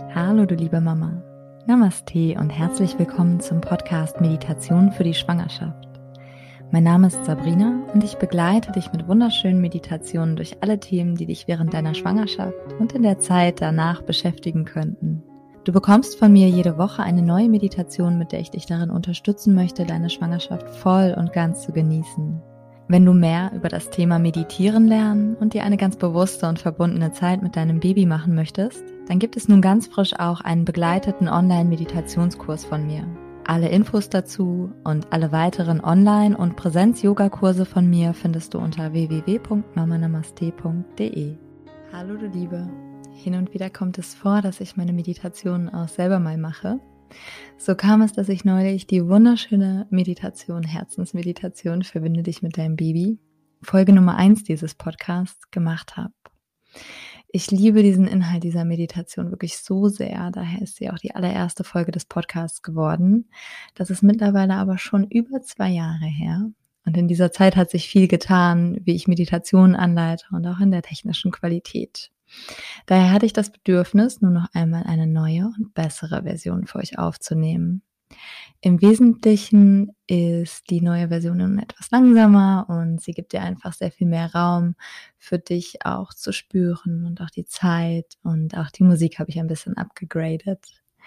Hallo du liebe Mama, Namaste und herzlich willkommen zum Podcast Meditation für die Schwangerschaft. Mein Name ist Sabrina und ich begleite dich mit wunderschönen Meditationen durch alle Themen, die dich während deiner Schwangerschaft und in der Zeit danach beschäftigen könnten. Du bekommst von mir jede Woche eine neue Meditation, mit der ich dich darin unterstützen möchte, deine Schwangerschaft voll und ganz zu genießen. Wenn du mehr über das Thema Meditieren lernen und dir eine ganz bewusste und verbundene Zeit mit deinem Baby machen möchtest, dann gibt es nun ganz frisch auch einen begleiteten Online-Meditationskurs von mir. Alle Infos dazu und alle weiteren Online- und Präsenz-Yoga-Kurse von mir findest du unter www.mamanamaste.de. Hallo du Liebe, hin und wieder kommt es vor, dass ich meine Meditationen auch selber mal mache. So kam es, dass ich neulich die wunderschöne Meditation, Herzensmeditation, verbinde dich mit deinem Baby, Folge Nummer 1 dieses Podcasts gemacht habe. Ich liebe diesen Inhalt dieser Meditation wirklich so sehr, daher ist sie auch die allererste Folge des Podcasts geworden. Das ist mittlerweile aber schon über 2 Jahre her. Und in dieser Zeit hat sich viel getan, wie ich Meditationen anleite und auch in der technischen Qualität. Daher hatte ich das Bedürfnis, nur noch einmal eine neue und bessere Version für euch aufzunehmen. Im Wesentlichen ist die neue Version nun etwas langsamer und sie gibt dir einfach sehr viel mehr Raum für dich auch zu spüren und auch die Zeit und auch die Musik habe ich ein bisschen abgegradet.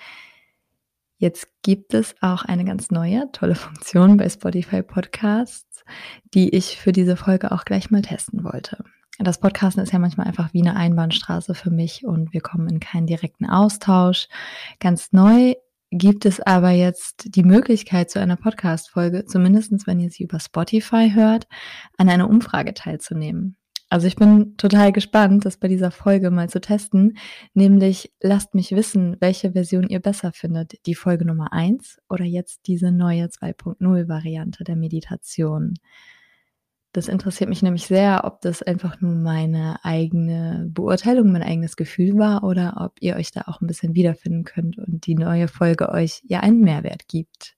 Jetzt gibt es auch eine ganz neue, tolle Funktion bei Spotify Podcasts, die ich für diese Folge auch gleich mal testen wollte. Das Podcasten ist ja manchmal einfach wie eine Einbahnstraße für mich und wir kommen in keinen direkten Austausch. Ganz neu gibt es aber jetzt die Möglichkeit zu einer Podcast-Folge, zumindest wenn ihr sie über Spotify hört, an einer Umfrage teilzunehmen. Also ich bin total gespannt, das bei dieser Folge mal zu testen, nämlich lasst mich wissen, welche Version ihr besser findet, die Folge Nummer 1 oder jetzt diese neue 2.0 Variante der Meditation. Das interessiert mich nämlich sehr, ob das einfach nur meine eigene Beurteilung, mein eigenes Gefühl war oder ob ihr euch da auch ein bisschen wiederfinden könnt und die neue Folge euch ja einen Mehrwert gibt.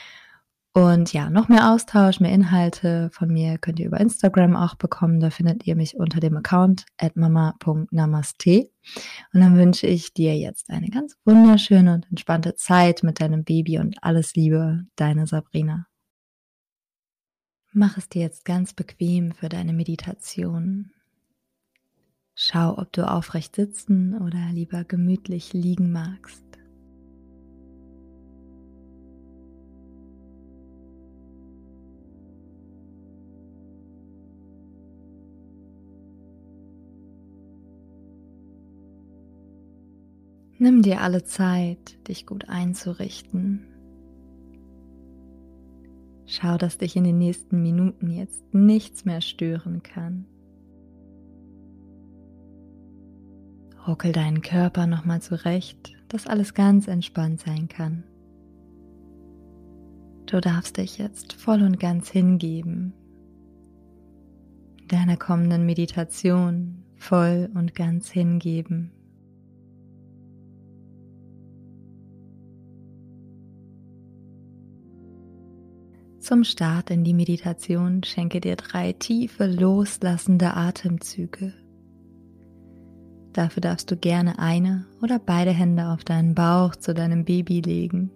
Und ja, noch mehr Austausch, mehr Inhalte von mir könnt ihr über Instagram auch bekommen. Da findet ihr mich unter dem Account @mama.namaste. Und dann wünsche ich dir jetzt eine ganz wunderschöne und entspannte Zeit mit deinem Baby und alles Liebe, deine Sabrina. Mach es dir jetzt ganz bequem für deine Meditation. Schau, ob du aufrecht sitzen oder lieber gemütlich liegen magst. Nimm dir alle Zeit, dich gut einzurichten. Schau, dass dich in den nächsten Minuten jetzt nichts mehr stören kann. Ruckel deinen Körper nochmal zurecht, dass alles ganz entspannt sein kann. Du darfst dich jetzt voll und ganz hingeben, deiner kommenden Meditation voll und ganz hingeben. Zum Start in die Meditation schenke dir 3 tiefe, loslassende Atemzüge. Dafür darfst du gerne eine oder beide Hände auf deinen Bauch zu deinem Baby legen.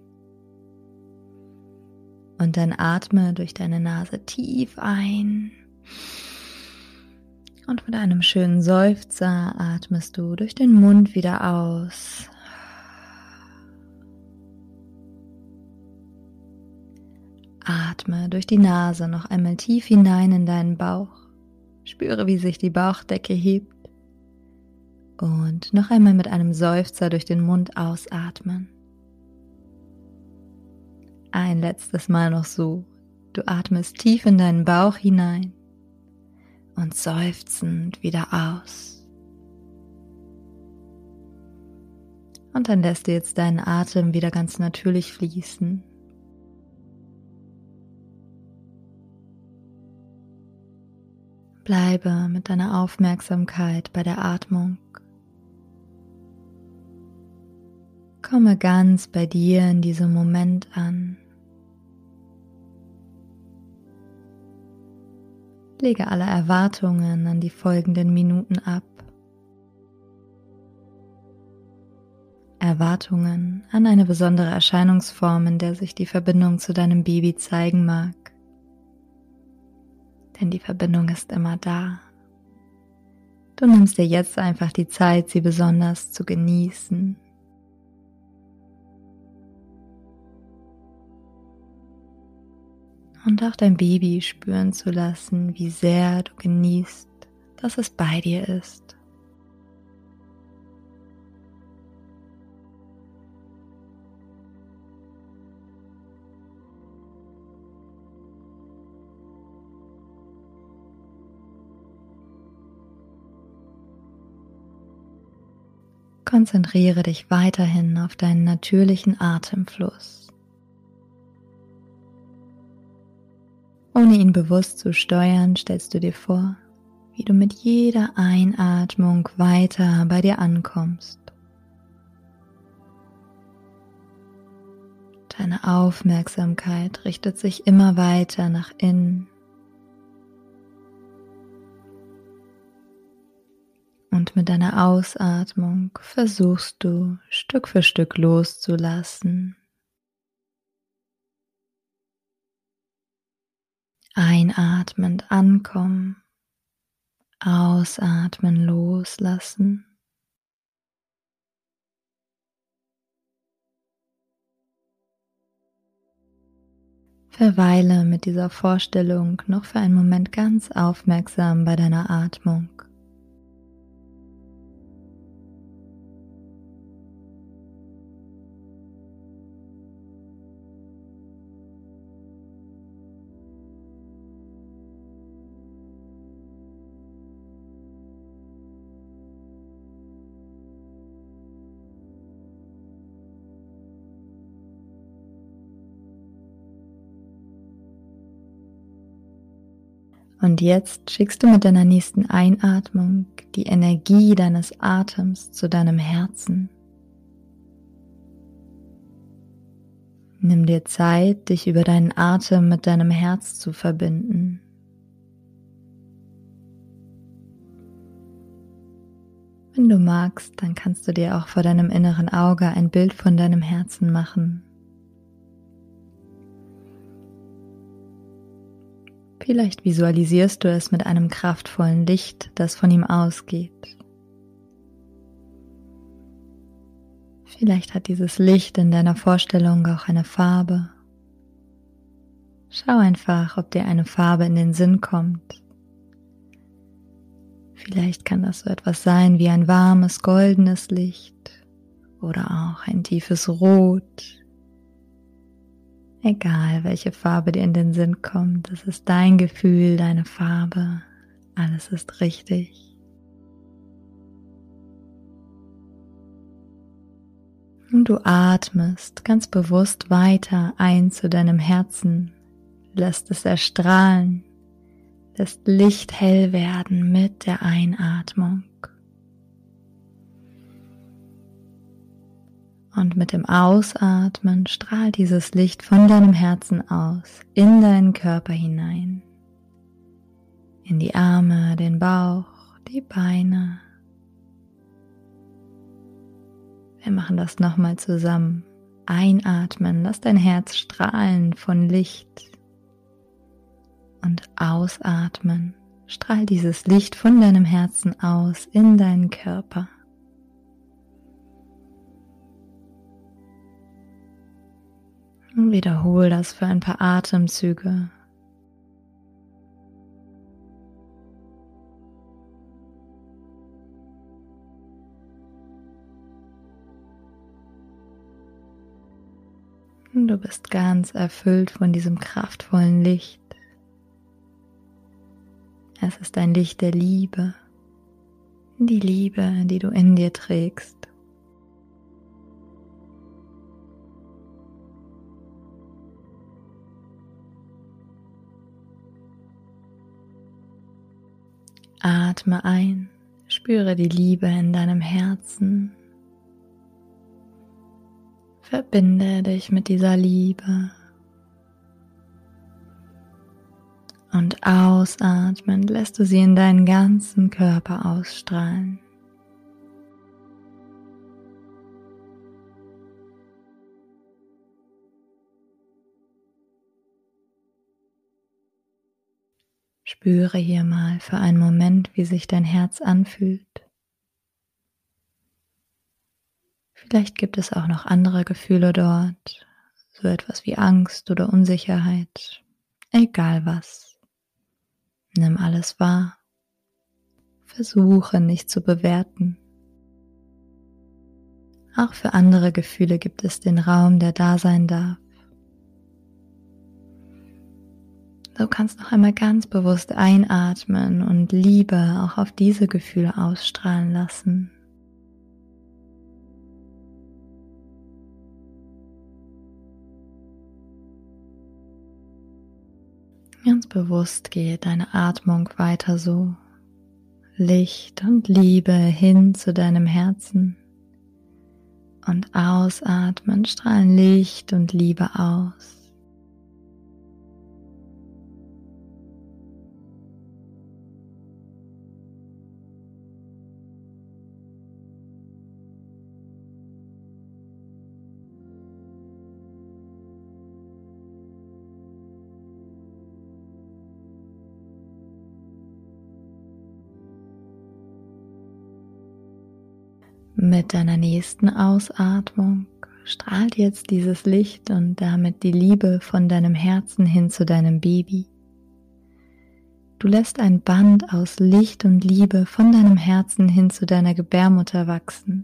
Und dann atme durch deine Nase tief ein. Und mit einem schönen Seufzer atmest du durch den Mund wieder aus. Atme durch die Nase noch einmal tief hinein in deinen Bauch. Spüre, wie sich die Bauchdecke hebt. Und noch einmal mit einem Seufzer durch den Mund ausatmen. Ein letztes Mal noch so. Du atmest tief in deinen Bauch hinein und seufzend wieder aus. Und dann lässt du jetzt deinen Atem wieder ganz natürlich fließen. Bleibe mit deiner Aufmerksamkeit bei der Atmung. Komme ganz bei dir in diesem Moment an. Lege alle Erwartungen an die folgenden Minuten ab. Erwartungen an eine besondere Erscheinungsform, in der sich die Verbindung zu deinem Baby zeigen mag. Denn die Verbindung ist immer da. Du nimmst dir jetzt einfach die Zeit, sie besonders zu genießen. Und auch dein Baby spüren zu lassen, wie sehr du genießt, dass es bei dir ist. Konzentriere dich weiterhin auf deinen natürlichen Atemfluss. Ohne ihn bewusst zu steuern, stellst du dir vor, wie du mit jeder Einatmung weiter bei dir ankommst. Deine Aufmerksamkeit richtet sich immer weiter nach innen. Und mit deiner Ausatmung versuchst du Stück für Stück loszulassen. Einatmend ankommen, ausatmen loslassen. Verweile mit dieser Vorstellung noch für einen Moment ganz aufmerksam bei deiner Atmung. Und jetzt schickst du mit deiner nächsten Einatmung die Energie deines Atems zu deinem Herzen. Nimm dir Zeit, dich über deinen Atem mit deinem Herz zu verbinden. Wenn du magst, dann kannst du dir auch vor deinem inneren Auge ein Bild von deinem Herzen machen. Vielleicht visualisierst du es mit einem kraftvollen Licht, das von ihm ausgeht. Vielleicht hat dieses Licht in deiner Vorstellung auch eine Farbe. Schau einfach, ob dir eine Farbe in den Sinn kommt. Vielleicht kann das so etwas sein wie ein warmes, goldenes Licht oder auch ein tiefes Rot. Egal, welche Farbe dir in den Sinn kommt, es ist dein Gefühl, deine Farbe, alles ist richtig. Und du atmest ganz bewusst weiter ein zu deinem Herzen, lässt es erstrahlen, lässt Licht hell werden mit der Einatmung. Und mit dem Ausatmen strahlt dieses Licht von deinem Herzen aus in deinen Körper hinein, in die Arme, den Bauch, die Beine. Wir machen das nochmal zusammen. Einatmen, lass dein Herz strahlen von Licht. Und ausatmen, strahl dieses Licht von deinem Herzen aus in deinen Körper. Und wiederhol das für ein paar Atemzüge. Und du bist ganz erfüllt von diesem kraftvollen Licht. Es ist ein Licht der Liebe, die Liebe, die du in dir trägst. Atme ein, spüre die Liebe in deinem Herzen. Verbinde dich mit dieser Liebe. Und ausatmend lässt du sie in deinen ganzen Körper ausstrahlen. Spüre hier mal für einen Moment, wie sich dein Herz anfühlt. Vielleicht gibt es auch noch andere Gefühle dort, so etwas wie Angst oder Unsicherheit. Egal was. Nimm alles wahr. Versuche nicht zu bewerten. Auch für andere Gefühle gibt es den Raum, der da sein darf. Du kannst noch einmal ganz bewusst einatmen und Liebe auch auf diese Gefühle ausstrahlen lassen. Ganz bewusst geht deine Atmung weiter so. Licht und Liebe hin zu deinem Herzen. Und ausatmen strahlen Licht und Liebe aus. Mit deiner nächsten Ausatmung strahlt jetzt dieses Licht und damit die Liebe von deinem Herzen hin zu deinem Baby. Du lässt ein Band aus Licht und Liebe von deinem Herzen hin zu deiner Gebärmutter wachsen.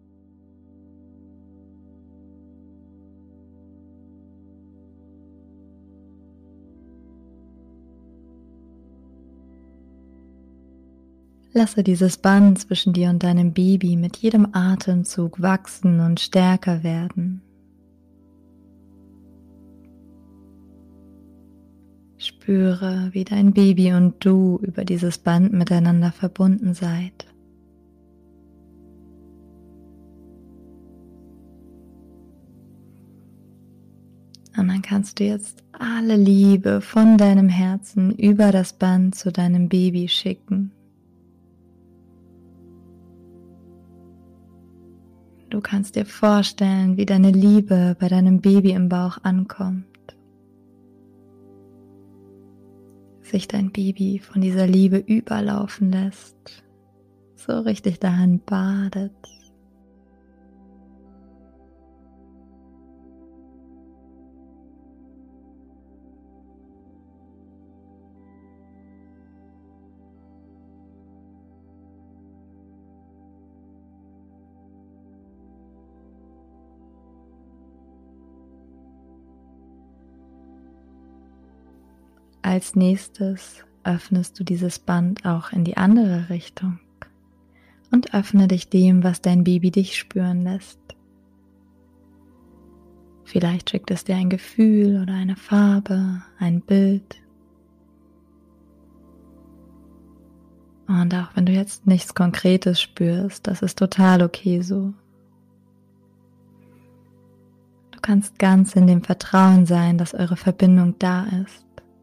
Lasse dieses Band zwischen dir und deinem Baby mit jedem Atemzug wachsen und stärker werden. Spüre, wie dein Baby und du über dieses Band miteinander verbunden seid. Und dann kannst du jetzt alle Liebe von deinem Herzen über das Band zu deinem Baby schicken. Du kannst dir vorstellen, wie deine Liebe bei deinem Baby im Bauch ankommt. Sich dein Baby von dieser Liebe überlaufen lässt, so richtig darin badet. Als nächstes öffnest du dieses Band auch in die andere Richtung und öffne dich dem, was dein Baby dich spüren lässt. Vielleicht schickt es dir ein Gefühl oder eine Farbe, ein Bild. Und auch wenn du jetzt nichts Konkretes spürst, das ist total okay so. Du kannst ganz in dem Vertrauen sein, dass eure Verbindung da ist.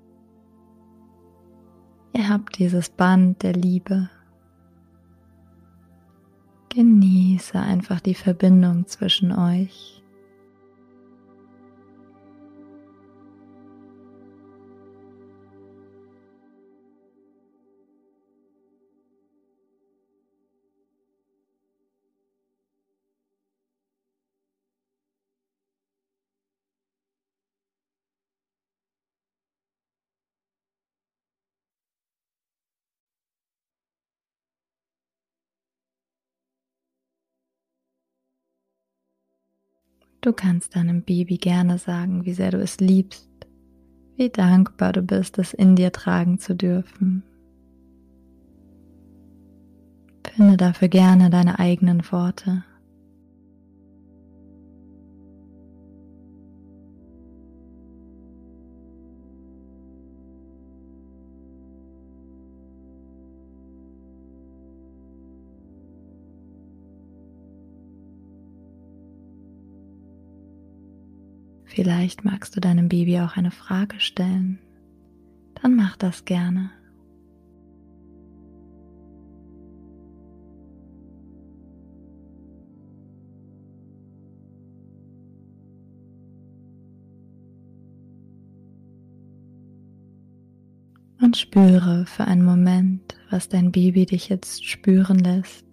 Ihr habt dieses Band der Liebe. Genieße einfach die Verbindung zwischen euch. Du kannst deinem Baby gerne sagen, wie sehr du es liebst, wie dankbar du bist, es in dir tragen zu dürfen. Finde dafür gerne deine eigenen Worte. Vielleicht magst du deinem Baby auch eine Frage stellen. Dann mach das gerne. Und Und spüre für einen Moment, was dein Baby dich jetzt spüren lässt.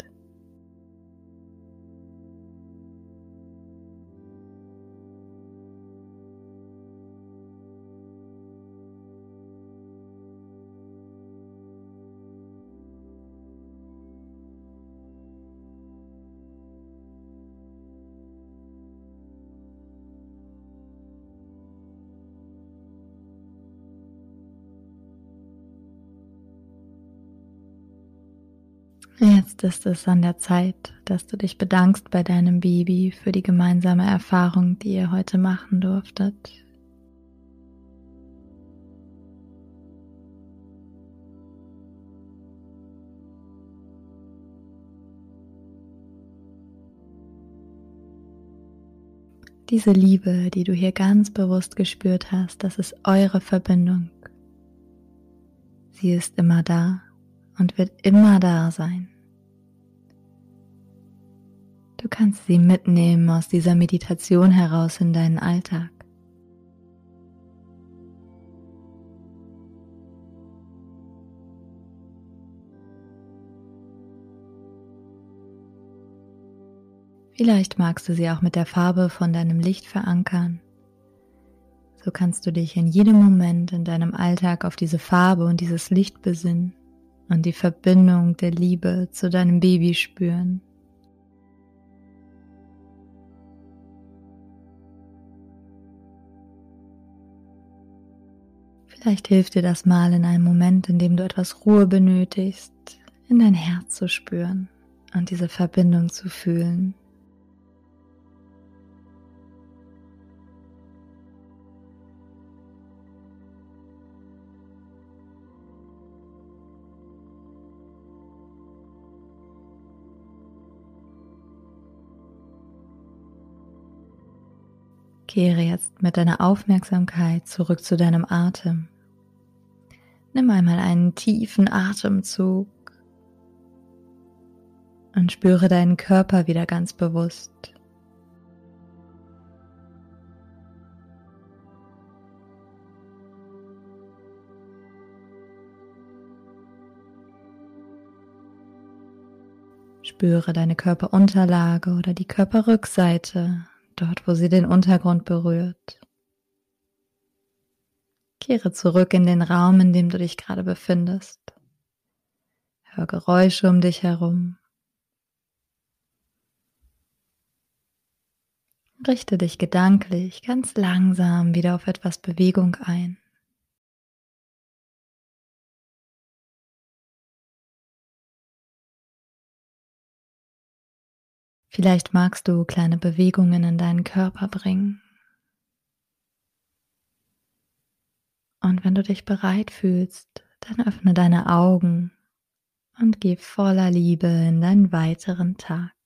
Jetzt ist es an der Zeit, dass du dich bedankst bei deinem Baby für die gemeinsame Erfahrung, die ihr heute machen durftet. Diese Liebe, die du hier ganz bewusst gespürt hast, das ist eure Verbindung. Sie ist immer da und wird immer da sein. Du kannst sie mitnehmen aus dieser Meditation heraus in deinen Alltag. Vielleicht magst du sie auch mit der Farbe von deinem Licht verankern. So kannst du dich in jedem Moment in deinem Alltag auf diese Farbe und dieses Licht besinnen und die Verbindung der Liebe zu deinem Baby spüren. Vielleicht hilft dir das mal in einem Moment, in dem du etwas Ruhe benötigst, in dein Herz zu spüren und diese Verbindung zu fühlen. Kehre jetzt mit deiner Aufmerksamkeit zurück zu deinem Atem. Nimm einmal einen tiefen Atemzug und spüre deinen Körper wieder ganz bewusst. Spüre deine Körperunterlage oder die Körperrückseite, dort wo sie den Untergrund berührt. Kehre zurück in den Raum, in dem du dich gerade befindest. Hör Geräusche um dich herum. Richte dich gedanklich ganz langsam wieder auf etwas Bewegung ein. Vielleicht magst du kleine Bewegungen in deinen Körper bringen. Und wenn du dich bereit fühlst, dann öffne deine Augen und geh voller Liebe in deinen weiteren Tag.